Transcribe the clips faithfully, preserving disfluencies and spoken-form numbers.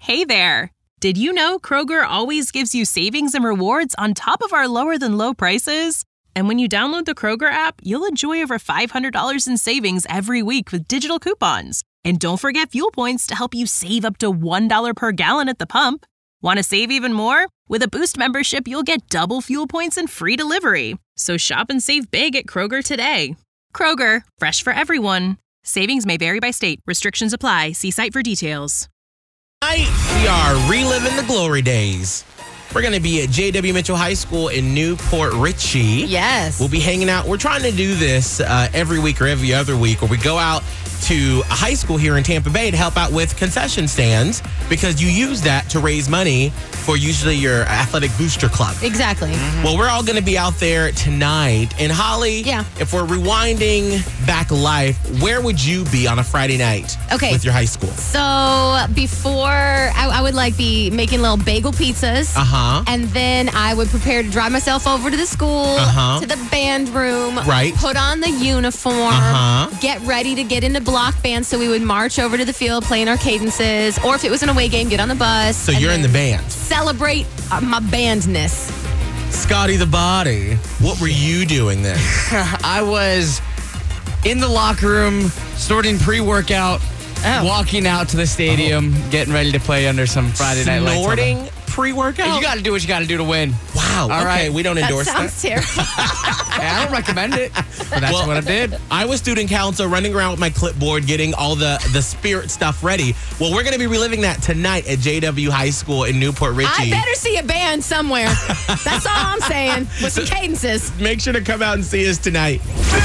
Hey there! Did you know Kroger always gives you savings and rewards on top of our lower-than-low prices? And when you download the Kroger app, you'll enjoy over five hundred dollars in savings every week with digital coupons. And don't forget fuel points to help you save up to one dollar per gallon at the pump. Want to save even more? With a Boost membership, you'll get double fuel points and free delivery. So shop and save big at Kroger today. Kroger, fresh for everyone. Savings may vary by state. Restrictions apply. See site for details. Tonight, we are reliving the glory days. We're going to be at J W Mitchell High School in Newport Richey. Yes. We'll be hanging out. We're trying to do this uh, every week or every other week where we go out to a high school here in Tampa Bay to help out with concession stands because you use that to raise money for usually your athletic booster club. Exactly. Mm-hmm. Well, we're all going to be out there tonight. And Holly, yeah. if we're rewinding back life, where would you be on a Friday night okay. with your high school? So before, I, I would like be making little bagel pizzas. Uh-huh. And then I would prepare to drive myself over to the school, uh-huh. to the band room, right. put on the uniform, uh-huh. get ready to get into block band. So we would march over to the field playing our cadences. Or if it was an away game, get on the bus. So you're in the band. Celebrate uh, my bandness. Scotty the Body, what were you doing then? I was in the locker room, snorting pre-workout, oh. walking out to the stadium, oh. getting ready to play under some Friday Night Lights. Snorting pre-workout? You got to do what you got to do to win. Wow. All okay, right. we don't that endorse that. Sounds terrible. Hey, I don't recommend it, but that's well, what I did. I was student council, running around with my clipboard, getting all the, the spirit stuff ready. Well, we're going to be reliving that tonight at J W High School in Newport Richey. I better see a band somewhere. That's all I'm saying, with some cadences. Make sure to come out and see us tonight.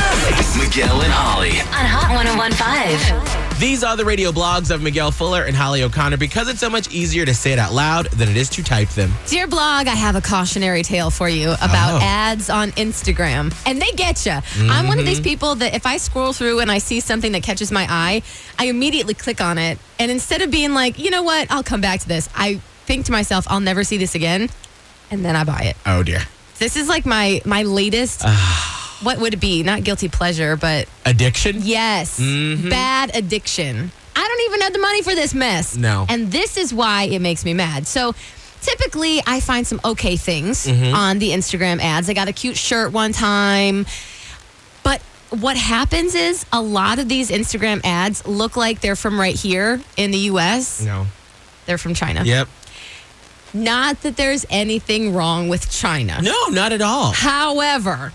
Miguel and Holly on Hot one oh one point five. These are the radio blogs of Miguel Fuller and Holly O'Connor because it's so much easier to say it out loud than it is to type them. Dear blog, I have a cautionary tale for you about oh. ads on Instagram. And they get you. Mm-hmm. I'm one of these people that if I scroll through and I see something that catches my eye, I immediately click on it. And instead of being like, you know what, I'll come back to this, I think to myself, I'll never see this again. And then I buy it. Oh, dear. This is like my, my latest... What would it be? Not guilty pleasure, but... Addiction? Yes. Mm-hmm. Bad addiction. I don't even have the money for this mess. No. And this is why it makes me mad. So typically, I find some okay things mm-hmm. on the Instagram ads. I got a cute shirt one time. But what happens is a lot of these Instagram ads look like they're from right here in the U S. No. They're from China. Yep. Not that there's anything wrong with China. No, not at all. However...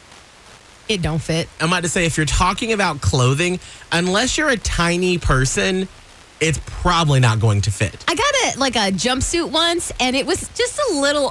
it don't fit. I'm about to say, if you're talking about clothing, unless you're a tiny person, it's probably not going to fit. I got a like a jumpsuit once, and it was just a little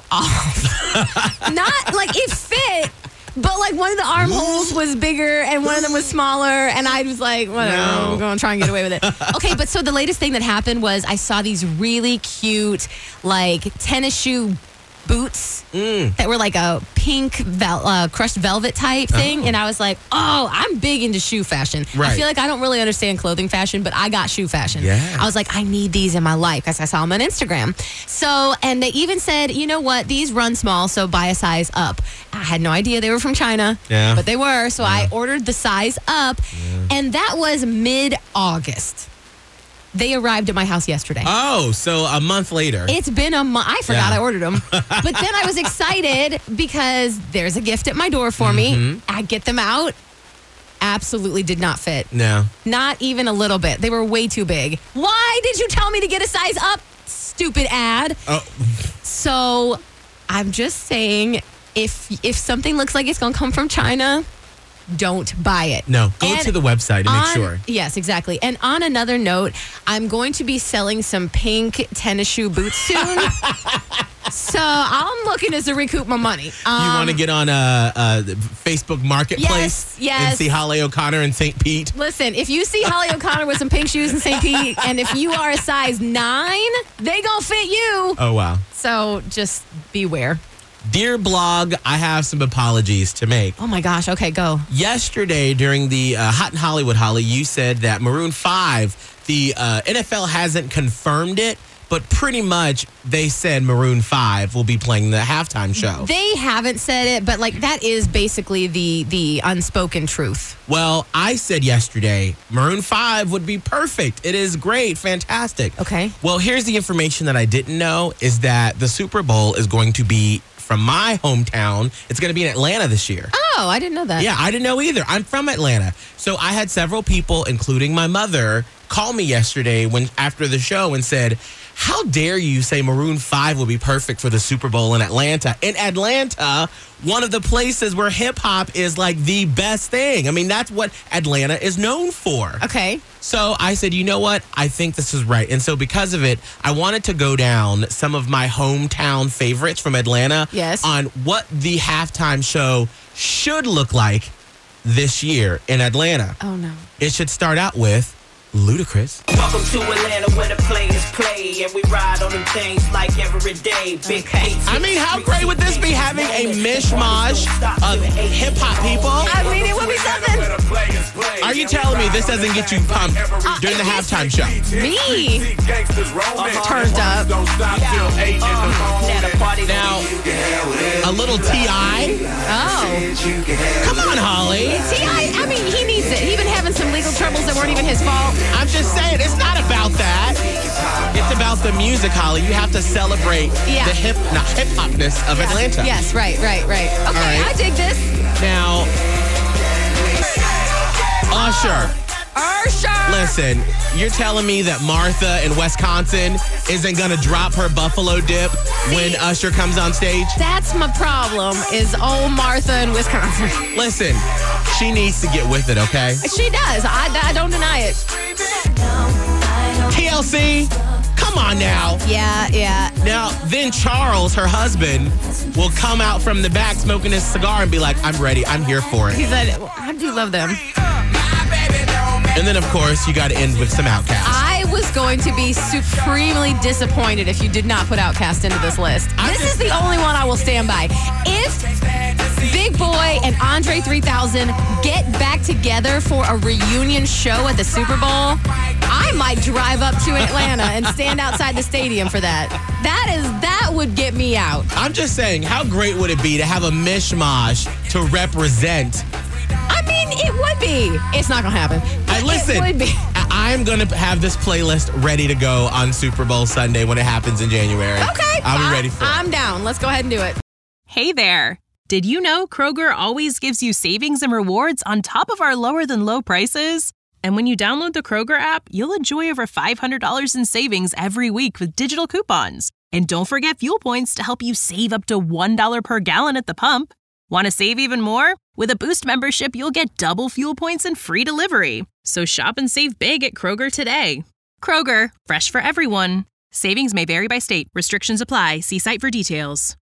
off. Not like it fit, but like one of the armholes was bigger and one of them was smaller, and I was like, whatever, no. I'm going to try and get away with it. Okay, but so the latest thing that happened was I saw these really cute like tennis shoe boots mm. that were like a pink vel- uh, crushed velvet type thing. Oh. And I was like, oh, I'm big into shoe fashion. Right. I feel like I don't really understand clothing fashion, but I got shoe fashion. Yeah. I was like, I need these in my life because I saw them on Instagram. So, and they even said, you know what? These run small, so buy a size up. I had no idea they were from China, yeah. but they were. So yeah. I ordered the size up, yeah. and that was mid-August. They arrived at my house yesterday. Oh, so a month later. It's been a month. I forgot yeah. I ordered them. But then I was excited because there's a gift at my door for mm-hmm. me. I get them out. Absolutely did not fit. No. Not even a little bit. They were way too big. Why did you tell me to get a size up? Stupid ad. Oh. So I'm just saying, if if something looks like it's going to come from China... don't buy it. No, go and to the website to on, make sure. Yes, exactly. And on another note, I'm going to be selling some pink tennis shoe boots soon. So I'm looking to recoup my money. Um, you want to get on a, a Facebook Marketplace yes, yes. and see Holly O'Connor in Saint Pete? Listen, if you see Holly O'Connor with some pink shoes in Saint Pete, and if you are a size nine, they gonna fit you. Oh, wow. So just beware. Dear blog, I have some apologies to make. Oh my gosh, okay, go. Yesterday during the uh, Hot in Hollywood, Holly, you said that Maroon five, the uh, N F L hasn't confirmed it, but pretty much they said Maroon five will be playing the halftime show. They haven't said it, but like that is basically the the unspoken truth. Well, I said yesterday Maroon five would be perfect. It is great, fantastic. Okay. Well, here's the information that I didn't know is that the Super Bowl is going to be from my hometown. It's going to be in Atlanta this year. Oh, I didn't know that. Yeah, I didn't know either. I'm from Atlanta. So I had several people, including my mother, call me yesterday when after the show and said, how dare you say Maroon five will be perfect for the Super Bowl in Atlanta? In Atlanta, one of the places where hip hop is like the best thing. I mean, that's what Atlanta is known for. Okay. So I said, you know what? I think this is right. And so because of it, I wanted to go down some of my hometown favorites from Atlanta Yes. on what the halftime show should look like this year in Atlanta. Oh, no. It should start out with Ludacris. Welcome to Atlanta where the players play and we ride on them things like every day. Big hits. I mean, how great would this be having a mishmash of hip hop people? I mean, it would be something. Are you telling me this doesn't get you pumped during the halftime show? Me turned up. Now, a little T I Oh. Come on, Holly. T I, I mean, he needs it. He been having some legal troubles that weren't even his fault. I'm just saying, it's not about that. It's about the music, Holly. You have to celebrate Yeah. the hip, not hip hopness of Atlanta. Yes, right, right, right. Okay, right. I dig this. Now, Usher. Usher. Listen, you're telling me that Martha in Wisconsin isn't going to drop her buffalo dip when Usher comes on stage? That's my problem, is old Martha in Wisconsin. Listen, she needs to get with it, okay? She does. I, I don't deny it. T L C, come on now. Yeah, yeah. Now, then Charles, her husband, will come out from the back smoking his cigar and be like, I'm ready. I'm here for He it. said, I do love them. And then, of course, you got to end with some Outkast. I was going to be supremely disappointed if you did not put Outkast into this list. I This just- is the only one I will stand by. If Big Boy and Andre three thousand get back together for a reunion show at the Super Bowl, I might drive up to Atlanta and stand outside the stadium for that. That is that would get me out. I'm just saying, how great would it be to have a mishmash to represent? I mean, it would be. It's not gonna happen. I listen. It would be. I- I'm going to have this playlist ready to go on Super Bowl Sunday when it happens in January. Okay. I'll be I- ready for it. I'm down. Let's go ahead and do it. Hey there. Did you know Kroger always gives you savings and rewards on top of our lower than low prices? And when you download the Kroger app, you'll enjoy over five hundred dollars in savings every week with digital coupons. And don't forget fuel points to help you save up to one dollar per gallon at the pump. Want to save even more? With a Boost membership, you'll get double fuel points and free delivery. So shop and save big at Kroger today. Kroger, fresh for everyone. Savings may vary by state. Restrictions apply. See site for details.